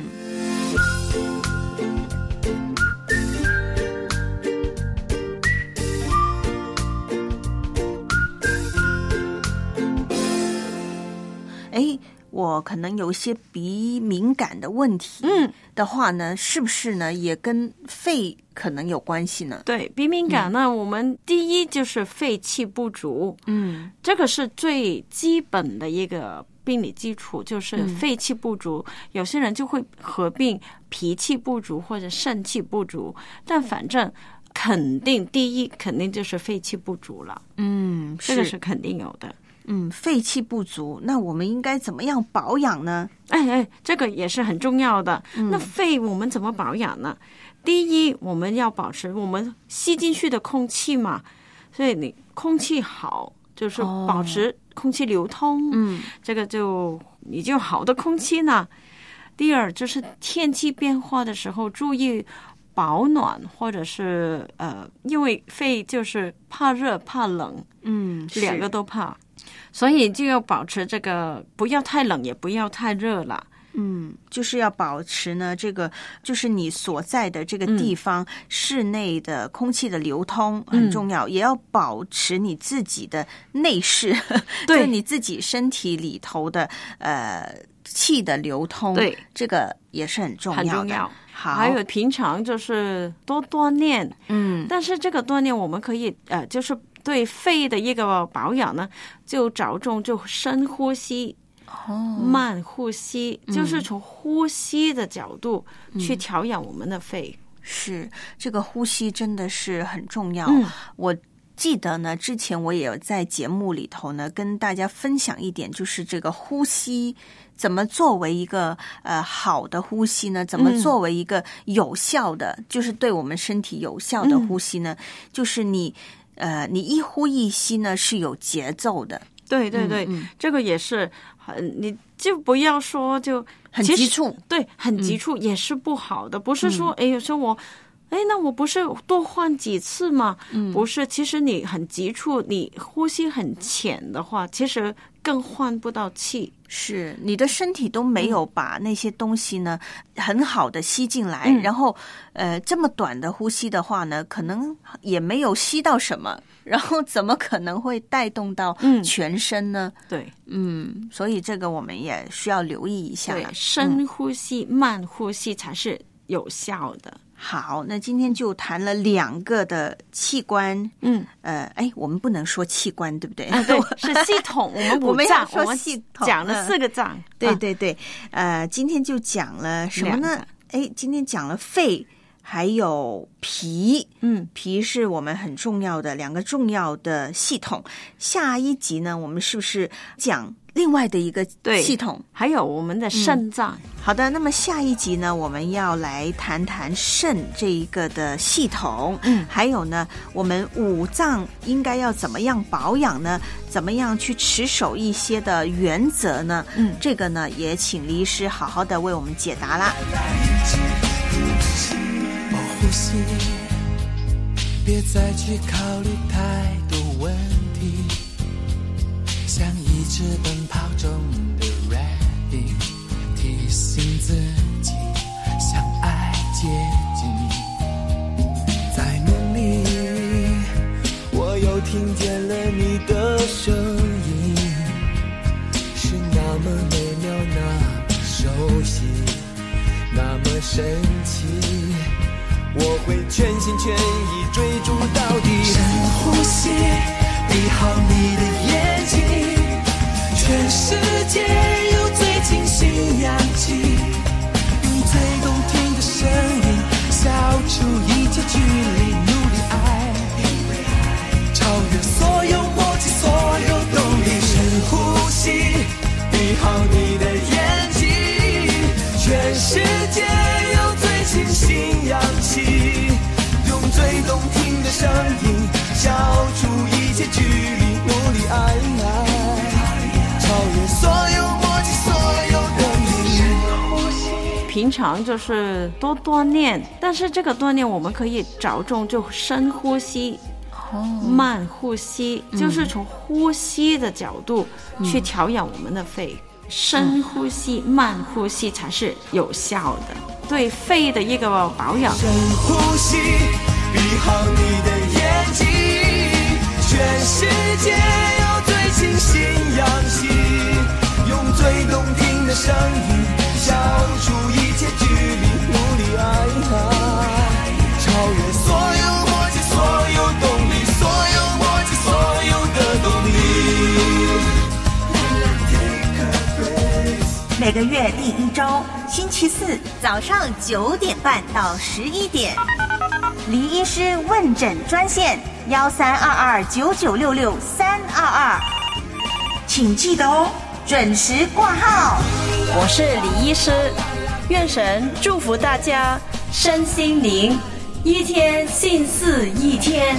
Speaker 4: 我可能有一些鼻敏感的问题的话呢，是不是呢也跟肺可能有关系呢？
Speaker 13: 对，鼻敏感呢，我们第一就是肺气不足，这个是最基本的一个病理基础，就是肺气不足。有些人就会合并脾气不足或者肾气不足，但反正肯定第一肯定就是肺气不足了。这个是肯定有的。
Speaker 4: 肺气不足，那我们应该怎么样保养呢？
Speaker 13: 这个也是很重要的。那肺我们怎么保养呢？第一，我们要保持我们吸进去的空气嘛，所以你空气好，就是保持空气流通，这个你就好的空气呢。第二，就是天气变化的时候注意保暖，或者是因为肺就是怕热怕冷，两个都怕。所以就要保持这个不要太冷也不要太热了。
Speaker 4: 就是要保持呢这个就是你所在的这个地方室内的空气的流通很重要，也要保持你自己的内视，对你自己身体里头的气的流通，对，这个也是很重要的。
Speaker 13: 很重要。
Speaker 4: 好，
Speaker 13: 还有平常就是多锻炼，但是这个锻炼我们可以就是对肺的一个保养呢，就着重就深呼吸，慢呼吸，就是从呼吸的角度去调养我们的肺。
Speaker 4: 是，这个呼吸真的是很重要。我记得呢，之前我也有在节目里头呢跟大家分享一点，就是这个呼吸怎么作为一个好的呼吸呢？怎么作为一个有效的，就是对我们身体有效的呼吸呢？就是你一呼一吸呢是有节奏的。
Speaker 13: 对对对，这个也是你就不要说就
Speaker 4: 很急促，
Speaker 13: 对，很急促也是不好的。不是说有时候那我不是多换几次吗？不是，其实你很急促，你呼吸很浅的话，其实更换不到气。
Speaker 4: 是，你的身体都没有把那些东西呢很好的吸进来，然后这么短的呼吸的话呢，可能也没有吸到什么，然后怎么可能会带动到全身呢？
Speaker 13: 对，
Speaker 4: 所以这个我们也需要留意一下。
Speaker 13: 对，深呼吸、慢呼吸才是有效的。
Speaker 4: 好，那今天就谈了2个的器官，我们不能说器官，对不对？
Speaker 13: 对，是系统，我们
Speaker 4: 要说系统，
Speaker 13: 讲了4个脏。
Speaker 4: 对对对，今天就讲了什么呢？今天讲了肺，还有脾，脾是我们很重要的2个重要的系统。下一集呢，我们是不是讲另外的一个系统？
Speaker 13: 还有我们的肾脏。
Speaker 4: 好的，那么下一集呢，我们要来谈谈肾这一个的系统。还有呢，我们5脏应该要怎么样保养呢？怎么样去持守一些的原则呢？这个呢，也请李医师好好的为我们解答啦。
Speaker 10: 呼吸，别再去考虑太多问题，像一直奔跑中的 rabbit， 提醒自己向爱接近，在梦里我又听见了你的声音，是那么美妙，那么熟
Speaker 14: 呼吸那么神奇，我会全心全意追逐到底。深呼吸，闭好你的眼睛，全世界有最清新氧气，用最动听的声音消除一切距离，努力爱，超越所有默契，所有动力。深呼吸，闭好你的眼睛，全世界有最清新氧气，用最动听的声音消除一切距离，努力爱，超越所有默契，所有动力。
Speaker 13: 平常就是多锻炼，但是这个锻炼我们可以着重就深呼吸，慢呼吸，就是从呼吸的角度去调养我们的肺。深呼吸、慢呼吸才是有效的，对肺的一个保养。
Speaker 14: 深呼吸，闭好你的眼睛，全世界有最清新氧气，用最动听的声音消除一切距离，努力爱，超越所有默契，所有动力，所有默契，所有的动力。
Speaker 6: 每个月第1周星期4早上9点半到11点，黎医师问诊专线13229966-322，请记得哦，准时挂号。
Speaker 13: 我是李医师，愿神祝福大家身心灵一天心似一天。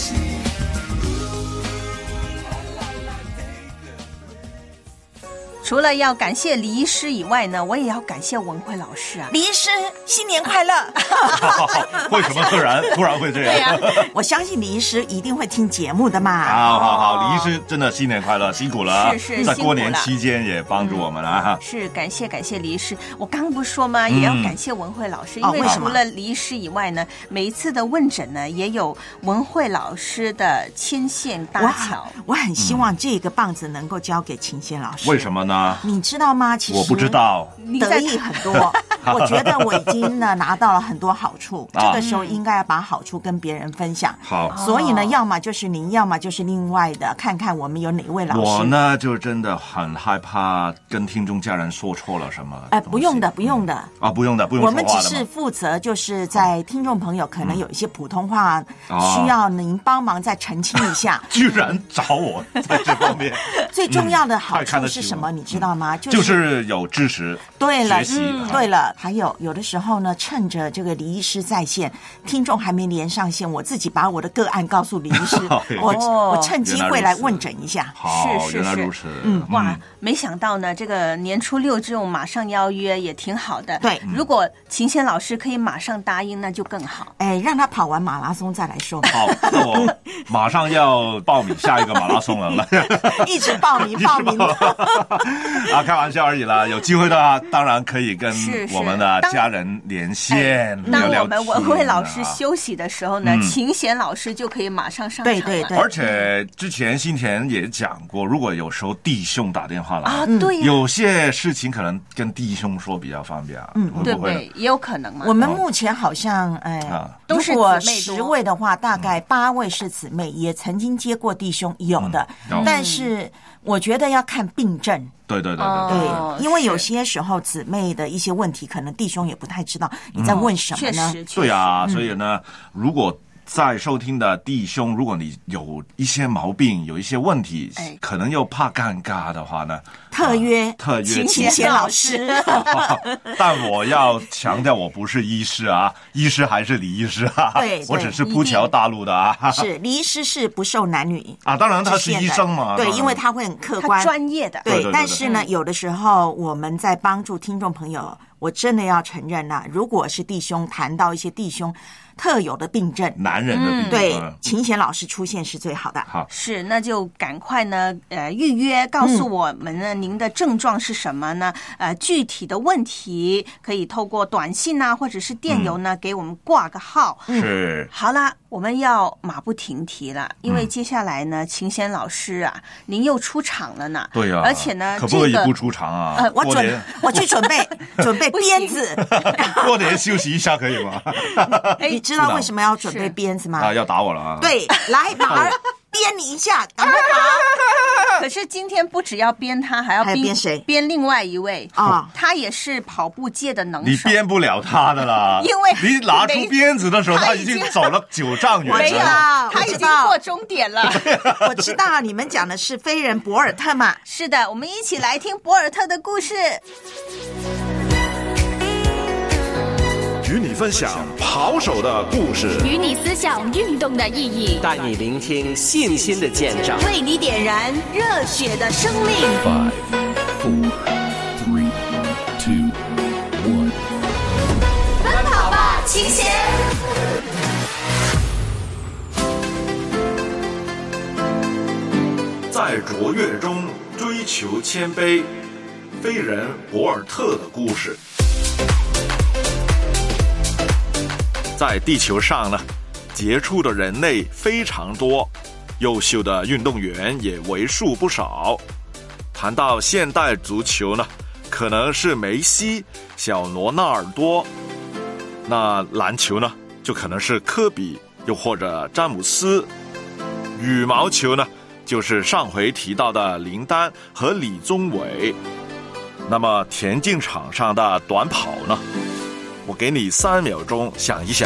Speaker 4: 除了要感谢李医师以外呢，我也要感谢文慧老师啊。
Speaker 6: 李医师新年快乐！
Speaker 5: 为什么突然会这样？
Speaker 6: 我相信李医师一定会听节目的嘛。
Speaker 5: 好，李医师真的新年快乐，辛苦了。
Speaker 4: 是
Speaker 5: 在过年期间也帮助我们了。
Speaker 4: 是感谢李医师。我刚刚不是说吗？也要感谢文慧老师，因为除了李医师以外呢，每一次的问诊呢，也有文慧老师的牵线搭桥。
Speaker 6: 我很希望这个棒子能够交给秦仙老师。
Speaker 5: 为什么呢？
Speaker 6: 你知道吗？其实
Speaker 5: 我不知道，
Speaker 6: 得意很多。我觉得我已经呢拿到了很多好处，这个时候应该要把好处跟别人分享。
Speaker 5: 好，
Speaker 6: 所以呢，要么就是您，要么就是另外的，看看我们有哪位老师。
Speaker 5: 我呢就真的很害怕跟听众家人说错了什么。
Speaker 6: 不用的
Speaker 5: 啊，不用
Speaker 6: 我们只是负责就是在听众朋友可能有一些普通话需要您帮忙再澄清一下。
Speaker 5: 居然找我在这方面。
Speaker 6: 最重要的好处是什么？你知道吗？
Speaker 5: 就是有知识。
Speaker 6: 对了，
Speaker 5: 学习。
Speaker 6: 对了，还有的时候呢，趁着这个李医师在线，听众还没连上线，我自己把我的个案告诉李医师，我趁机会来问诊一下。
Speaker 5: 好，原来如此。
Speaker 4: 哇，没想到呢，这个年初6这种马上邀约也挺好的。
Speaker 6: 对，
Speaker 4: 如果秦仙老师可以马上答应，那就更好。
Speaker 6: 让他跑完马拉松再来说。
Speaker 5: 好，那我马上要报名下一个马拉松了。
Speaker 6: 一直报名。
Speaker 5: 开玩笑而已啦。有机会的话，当然可以跟我们的家人连线。
Speaker 4: 当我们文慧老师休息的时候呢，秦贤老师就可以马上上场了。
Speaker 6: 对。
Speaker 5: 而且之前新田也讲过，如果有时候弟兄打电话来
Speaker 4: 对，
Speaker 5: 有些事情可能跟弟兄说比较方便
Speaker 4: 对不对？也有可能嘛。
Speaker 6: 我们目前好像
Speaker 4: 都是
Speaker 6: 如果10位的话，大概8位是姊妹，也曾经接过弟兄，有的，但是我觉得要看病症。
Speaker 5: 对，
Speaker 6: 因为有些时候姊妹的一些问题，可能弟兄也不太知道你在问什么呢？
Speaker 4: 确实
Speaker 5: 对啊，所以呢，如果在收听的弟兄，如果你有一些毛病，有一些问题，可能又怕尴尬的话呢，
Speaker 6: 特约
Speaker 5: 秦
Speaker 6: 贤老师。
Speaker 5: 但我要强调，我不是医师啊，医师还是李医师啊，
Speaker 6: 对，
Speaker 5: 我只是铺桥大路的啊。
Speaker 6: 是李医师是不受男女
Speaker 5: 当然他是医生嘛，
Speaker 6: 对，因为他会很客观、
Speaker 4: 专业的。
Speaker 6: 对，但是呢，有的时候我们在帮助听众朋友，我真的要承认如果是弟兄谈到一些弟兄特有的病症，
Speaker 5: 男人的病症。
Speaker 6: 对，请显老师出现是最好的。
Speaker 5: 好，
Speaker 4: 是，那就赶快呢，预约，告诉我们呢，您的症状是什么呢？具体的问题可以透过短信啊，或者是电邮呢，给我们挂个号。
Speaker 5: 是。
Speaker 4: 好啦，我们要马不停蹄了，因为接下来呢，秦显老师啊，您又出场了呢。
Speaker 5: 对呀，
Speaker 4: 而且呢，
Speaker 5: 可不可以不出场啊？
Speaker 6: 我去准备鞭子。
Speaker 5: 过年休息一下可以吗？
Speaker 6: 你知道为什么要准备鞭子吗？
Speaker 5: 要打我了啊！
Speaker 6: 对，来马儿鞭你一下，赶快跑。
Speaker 4: 可是今天不只要鞭他，还要
Speaker 6: 鞭谁？
Speaker 4: 鞭另外一位
Speaker 6: 啊，
Speaker 4: 他也是跑步界的能手。
Speaker 5: 你鞭不了他的啦，
Speaker 4: 因为
Speaker 5: 你拿出鞭子的时候，他已经走了9丈远了。
Speaker 6: 没有，
Speaker 4: 他已经过终点了。
Speaker 6: 我知道你们讲的是飞人博尔特嘛？
Speaker 4: 是的，我们一起来听博尔特的故事。
Speaker 5: 与你分享跑手的故事，
Speaker 1: 与你思想运动的意义，
Speaker 15: 带你聆听信心的见证，
Speaker 4: 为你点燃热血的生命。
Speaker 14: 5, 4, 3, 2, 1。
Speaker 1: 奔跑吧，秦贤！
Speaker 5: 在卓越中追求谦卑，飞人博尔特的故事。在地球上呢，杰出的人类非常多，优秀的运动员也为数不少。谈到现代足球呢，可能是梅西、小罗纳尔多；那篮球呢，就可能是科比，又或者詹姆斯；羽毛球呢，就是上回提到的林丹和李宗伟。那么田径场上的短跑呢？我给你3秒钟想一想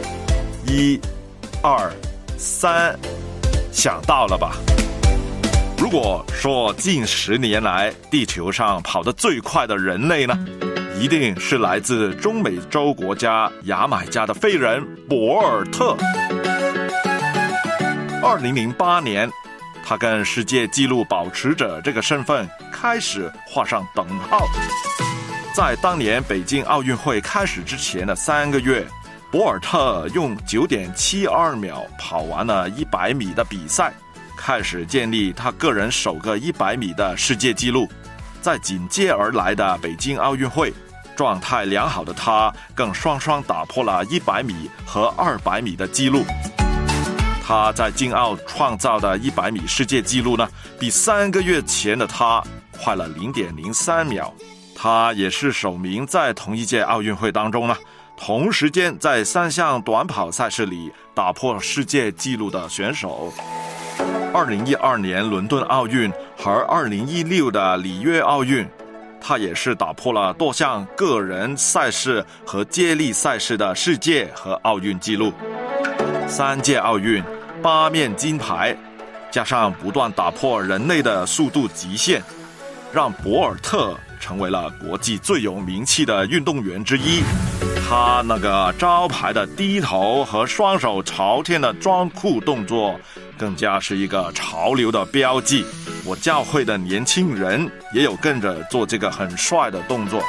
Speaker 5: ，1、2、3，想到了吧？如果说近10年来地球上跑得最快的人类呢，一定是来自中美洲国家牙买加的飞人博尔特。2008年，他跟世界纪录保持者这个身份开始画上等号。在当年北京奥运会开始之前的3个月，博尔特用9.72秒跑完了100米的比赛，开始建立他个人首个100米的世界纪录。在紧接而来的北京奥运会，状态良好的他更双双打破了100米和200米的纪录。他在京奥创造的100米世界纪录呢，比3个月前的他快了0.03秒。他也是首名在同一届奥运会当中呢，同时间在3项短跑赛事里打破世界纪录的选手。2012年伦敦奥运和2016的里约奥运，他也是打破了多项个人赛事和接力赛事的世界和奥运纪录。3届奥运8面金牌，加上不断打破人类的速度极限，让博尔特成为了国际最有名气的运动员之一。他那个招牌的低头和双手朝天的装酷动作，更加是一个潮流的标记。我教会的年轻人也有跟着做这个很帅的动作。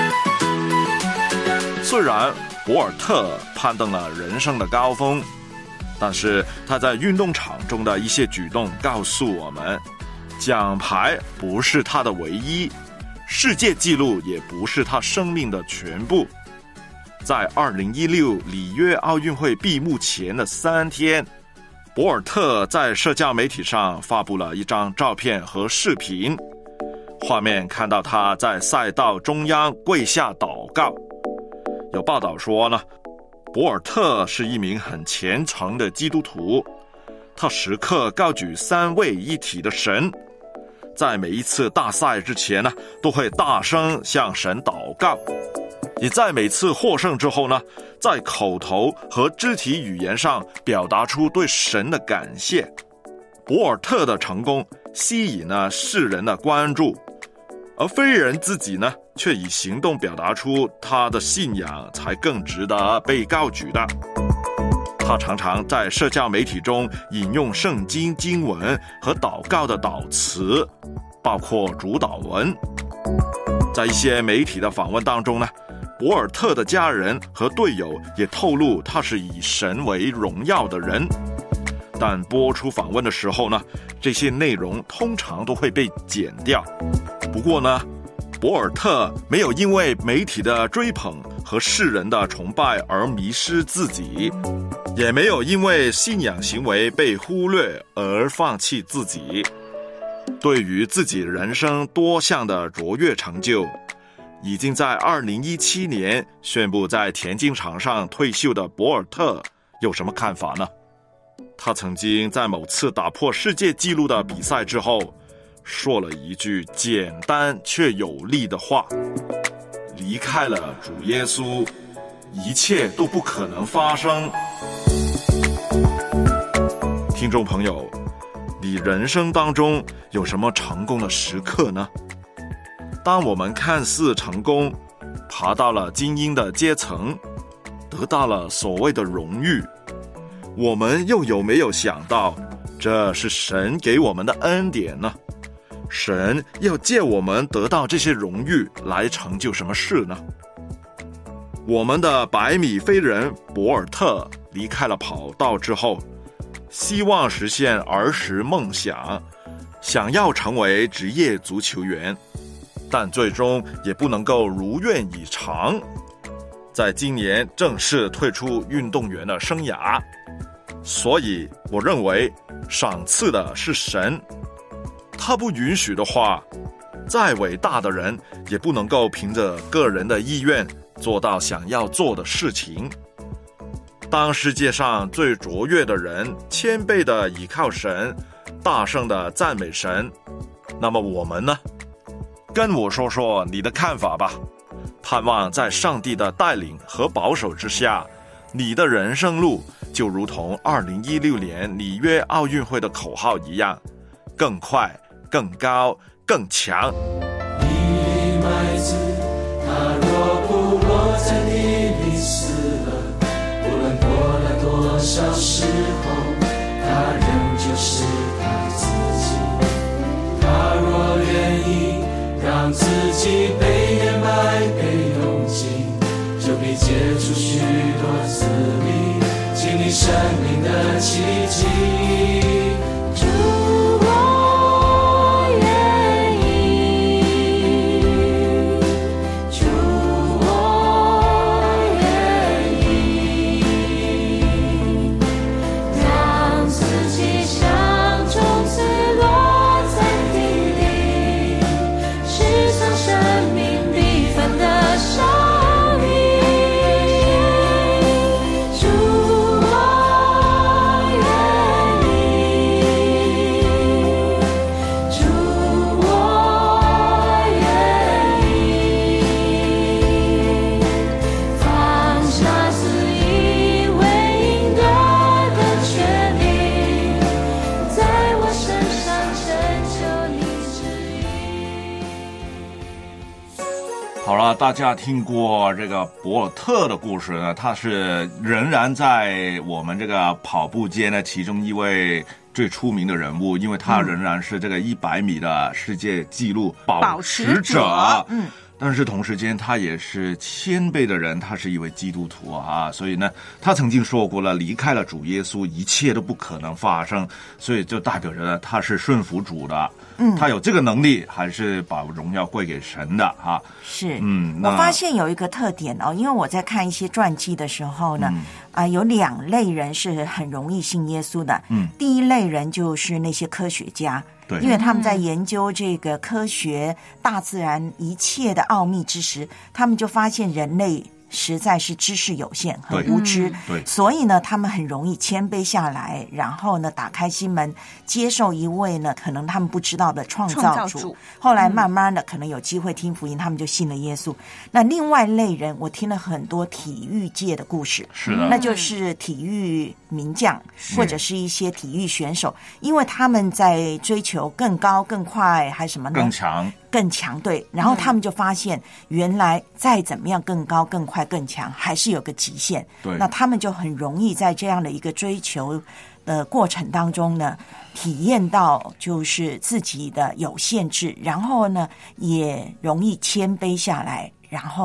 Speaker 5: 虽然博尔特攀登了人生的高峰，但是他在运动场中的一些举动告诉我们，奖牌不是他的唯一，世界纪录也不是他生命的全部。在2016里约奥运会闭幕前的3天，博尔特在社交媒体上发布了一张照片和视频，画面看到他在赛道中央跪下祷告。有报道说呢，博尔特是一名很虔诚的基督徒，他时刻高举3位一体的神，在每一次大赛之前呢，都会大声向神祷告，也在每次获胜之后呢，在口头和肢体语言上表达出对神的感谢。博尔特的成功吸引了世人的关注，而飞人自己呢，却以行动表达出他的信仰才更值得被高举的。他常常在社交媒体中引用圣经经文和祷告的祷词，包括主祷文。在一些媒体的访问当中呢， 博尔特的家人和队友也透露他是以神为荣耀的人。但播出访问的时候呢，这些内容通常都会被剪掉。不过呢，博尔特没有因为媒体的追捧和世人的崇拜而迷失自己，也没有因为信仰行为被忽略而放弃自己。对于自己人生多项的卓越成就，已经在2017年宣布在田径场上退休的博尔特有什么看法呢？他曾经在某次打破世界纪录的比赛之后，说了一句简单却有力的话：离开了主耶稣，一切都不可能发生。听众朋友，你人生当中有什么成功的时刻呢？当我们看似成功，爬到了精英的阶层，得到了所谓的荣誉，我们又有没有想到这是神给我们的恩典呢？神要借我们得到这些荣誉来成就什么事呢？我们的100米飞人博尔特离开了跑道之后，希望实现儿时梦想，想要成为职业足球员，但最终也不能够如愿以偿，在今年正式退出运动员的生涯。所以我认为赏赐的是神，他不允许的话，再伟大的人也不能够凭着个人的意愿做到想要做的事情。当世界上最卓越的人谦卑地倚靠神，大声地赞美神，那么我们呢？跟我说说你的看法吧。盼望在上帝的带领和保守之下，你的人生路就如同2016年里约奥运会的口号一样，更快、更高、更强。
Speaker 10: 一粒麦子，它若不落在地里死了，无论过了多少时候，它仍旧是它自己。它若愿意让自己被掩埋、被用尽，就必结出许多子粒，经历生命的奇迹。主，我愿意，主，我愿意，让自己像种子落在地里，释放生命地翻的生命。主，我愿意，主，我愿意，放下自以为应得的权利，在我身上成就你旨意。
Speaker 5: 好了，大家听过这个博尔特的故事呢？他是仍然在我们这个跑步界呢其中一位最出名的人物，因为他仍然是这个100米的世界纪录保持者。但是同时间他也是谦卑的人，他是一位基督徒啊，所以呢他曾经说过了，离开了主耶稣一切都不可能发生，所以就代表着他是顺服主的。他有这个能力，还是把荣耀归给神的啊。
Speaker 6: 是，我发现有一个特点哦，因为我在看一些传记的时候呢，有2类人是很容易信耶稣的。第一类人就是那些科学家，因为他们在研究这个科学、大自然一切的奥秘之时，他们就发现人类实在是知识有限，很无知，所以呢他们很容易谦卑下来，然后呢打开心门，接受一位呢可能他们不知道的创造主。后来慢慢的可能有机会听福音，他们就信了耶稣。那另外一类人，我听了很多体育界的故事，是的，那就是体育名将或者是一些体育选手，因为他们在追求更高、更快，还什么呢？更强，对。然后他们就发现，原来再怎么样更高、更快、更强，还是有个极限。对，那他们就很容易在这样的一个追求的过程当中呢，体验到就是自己的有限制，然后呢，也容易谦卑下来，然后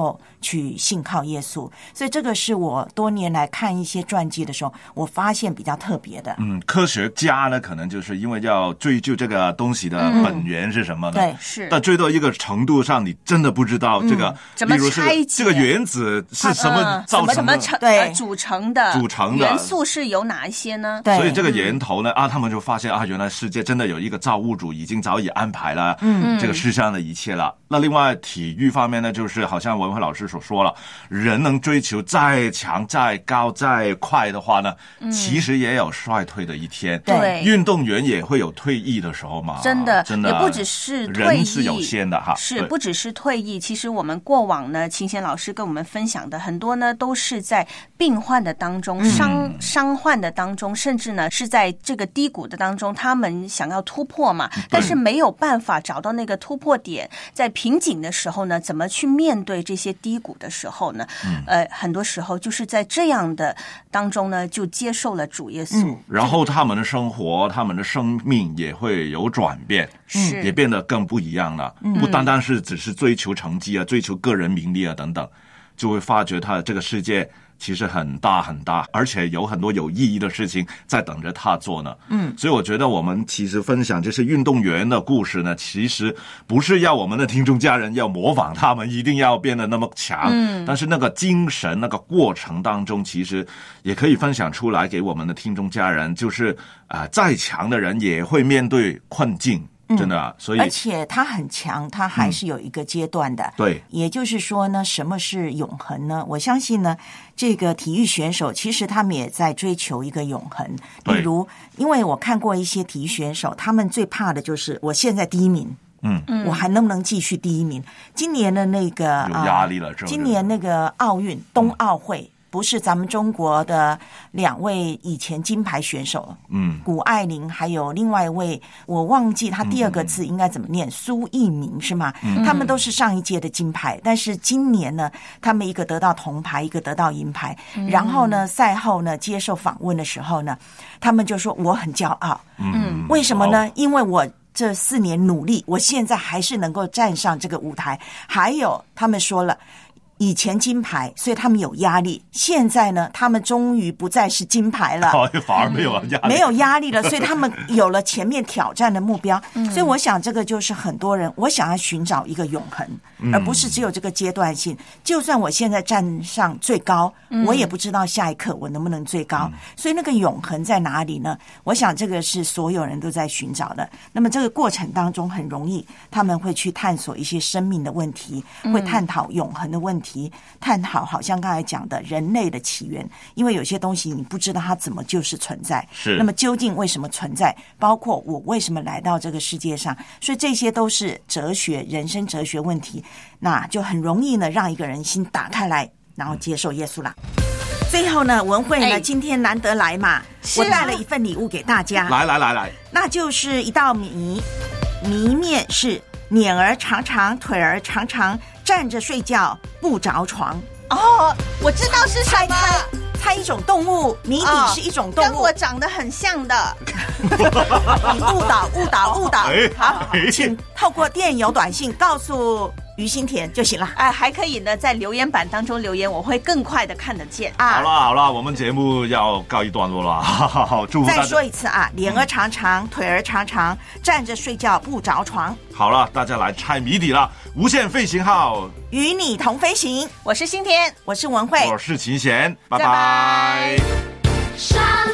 Speaker 6: 去信靠耶稣。所以这个是我多年来看一些传记的时候，我发现比较特别的。
Speaker 5: 科学家呢，可能就是因为要追究这个东西的本源是什么呢？
Speaker 6: 对，
Speaker 4: 是。
Speaker 5: 但追到一个程度上，你真的不知道这个，
Speaker 4: 怎么
Speaker 5: 例如是
Speaker 4: 拆解
Speaker 5: 这个原子是什么造成的，
Speaker 4: 组成的元素是有哪一些呢？
Speaker 6: 对，
Speaker 5: 所以这个源头呢，他们就发现原来世界真的有一个造物主已经早已安排了这个世上的一切了。那另外体育方面呢，就是好像文慧老师所说了，人能追求再强、再高、再快的话呢，其实也有衰退的一天。
Speaker 4: 对，
Speaker 5: 运动员也会有退役的时候嘛。
Speaker 4: 真的，也不只是退役，
Speaker 5: 人是有限的哈。
Speaker 4: 是，不只是退役。其实我们过往呢，秦贤老师跟我们分享的很多呢，都是在病患的当中、伤患的当中，甚至呢是在这个低谷的当中，他们想要突破嘛，但是没有办法找到那个突破点，在瓶颈的时候呢，怎么去面对这些低谷的时候呢？很多时候就是在这样的当中呢，就接受了主耶稣，
Speaker 5: 然后他们的生活、他们的生命也会有转变，也变得更不一样了。不单单是只是追求成绩啊、追求个人名利啊等等，就会发觉他这个世界其实很大很大，而且有很多有意义的事情在等着他做呢。所以我觉得我们其实分享这些运动员的故事呢，其实不是要我们的听众家人要模仿他们，一定要变得那么强。但是那个精神、那个过程当中，其实也可以分享出来给我们的听众家人，就是再强的人也会面对困境。真的所以
Speaker 6: 而且他很强，他还是有一个阶段的。
Speaker 5: 对，
Speaker 6: 也就是说呢，什么是永恒呢？我相信呢，这个体育选手其实他们也在追求一个永恒。比如，因为我看过一些体育选手，他们最怕的就是我现在第一名。我还能不能继续第一名？今年的那个
Speaker 5: 有压力了，
Speaker 6: 今年那个奥运冬奥会。不是咱们中国的2位以前金牌选手，谷爱凌还有另外一位，我忘记他第二个字应该怎么念，苏翊鸣是吗？他们都是上一届的金牌，但是今年呢，他们一个得到铜牌，一个得到银牌。然后呢，赛后呢接受访问的时候呢，他们就说我很骄傲。为什么呢？因为我这4年努力，我现在还是能够站上这个舞台。还有他们说了。以前金牌，所以他们有压力。现在呢，他们终于不再是金牌了，
Speaker 5: 反而没有压力，
Speaker 6: 没有压力了，所以他们有了前面挑战的目标。所以我想，这个就是很多人，我想要寻找一个永恒，而不是只有这个阶段性。就算我现在站上最高，我也不知道下一刻我能不能最高。所以那个永恒在哪里呢？我想这个是所有人都在寻找的。那么这个过程当中很容易，他们会去探索一些生命的问题，会探讨永恒的问题。探讨好像刚才讲的人类的起源，因为有些东西你不知道它怎么就是存在，那么究竟为什么存在，包括我为什么来到这个世界上，所以这些都是哲学、人生哲学问题，那就很容易呢让一个人心打开来，然后接受耶稣啦。最后呢，文慧呢今天难得来嘛，我带了一份礼物给大家，
Speaker 5: 来，
Speaker 6: 那就是一道谜面是脸儿长长，腿儿长长，站着睡觉不着床。
Speaker 4: 我知道是什么，
Speaker 6: 猜一种动物，谜底是一种动物，
Speaker 4: 跟我长得很像的。
Speaker 6: 你误导。好，请透过电邮短信告诉于心田就行了。
Speaker 4: 还可以呢，在留言板当中留言，我会更快的看得见。
Speaker 5: 好了，我们节目要告一段落了。好，祝福大家。
Speaker 6: 再说一次脸儿长长，腿儿长长，站着睡觉不着床。
Speaker 5: 好了，大家来猜谜底了。无限飞行号
Speaker 6: 与你同飞行，
Speaker 4: 我是心田，
Speaker 6: 我是文慧，
Speaker 5: 我是秦贤，拜拜。